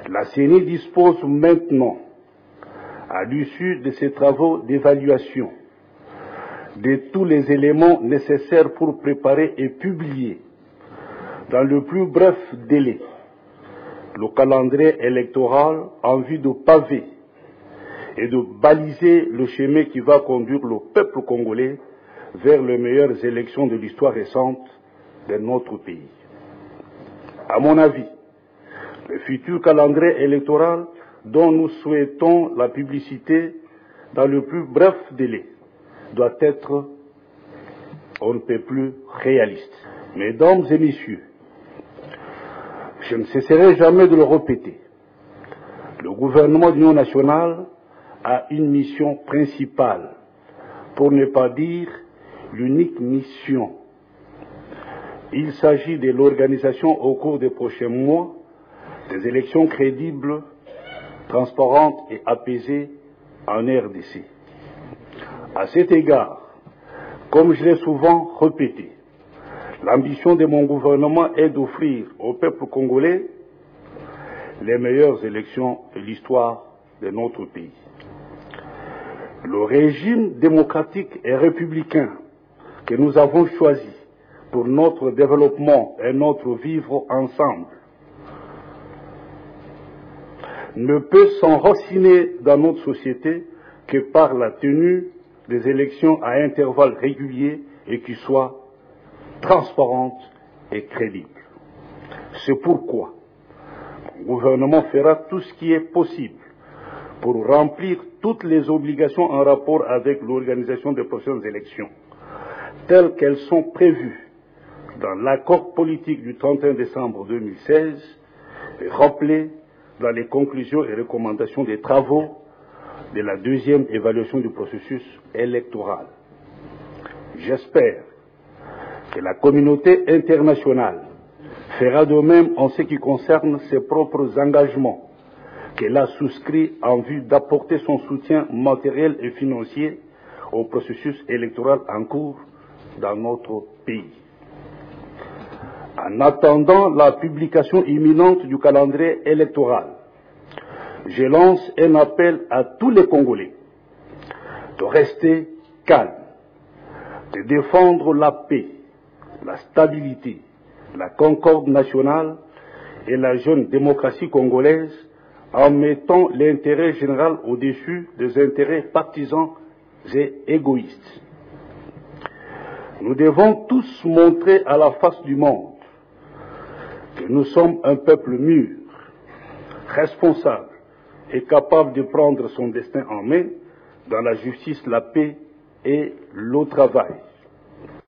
La CENI dispose maintenant, à l'issue de ses travaux d'évaluation, de tous les éléments nécessaires pour préparer et publier, dans le plus bref délai, le calendrier électoral en vue de paver et de baliser le chemin qui va conduire le peuple congolais vers les meilleures élections de l'histoire récente de notre pays. À mon avis, le futur calendrier électoral dont nous souhaitons la publicité dans le plus bref délai doit être, on ne peut plus, réaliste. Mesdames et messieurs, je ne cesserai jamais de le répéter. Le gouvernement de l'Union nationale a une mission principale, pour ne pas dire l'unique mission. Il s'agit de l'organisation au cours des prochains mois des élections crédibles, transparentes et apaisées en RDC. À cet égard, comme je l'ai souvent répété, l'ambition de mon gouvernement est d'offrir au peuple congolais les meilleures élections de l'histoire de notre pays. Le régime démocratique et républicain que nous avons choisi pour notre développement et notre vivre ensemble ne peut s'enraciner dans notre société que par la tenue des élections à intervalles réguliers et qui soient transparentes et crédibles. C'est pourquoi le gouvernement fera tout ce qui est possible pour remplir toutes les obligations en rapport avec l'organisation des prochaines élections, telles qu'elles sont prévues dans l'accord politique du 31 décembre 2016 et rappelées dans les conclusions et recommandations des travaux de la deuxième évaluation du processus électoral. J'espère que la communauté internationale fera de même en ce qui concerne ses propres engagements qu'elle a souscrits en vue d'apporter son soutien matériel et financier au processus électoral en cours dans notre pays. En attendant la publication imminente du calendrier électoral, je lance un appel à tous les Congolais de rester calmes, de défendre la paix, la stabilité, la concorde nationale et la jeune démocratie congolaise en mettant l'intérêt général au-dessus des intérêts partisans et égoïstes. Nous devons tous montrer à la face du monde que nous sommes un peuple mûr, responsable et capable de prendre son destin en main dans la justice, la paix et le travail.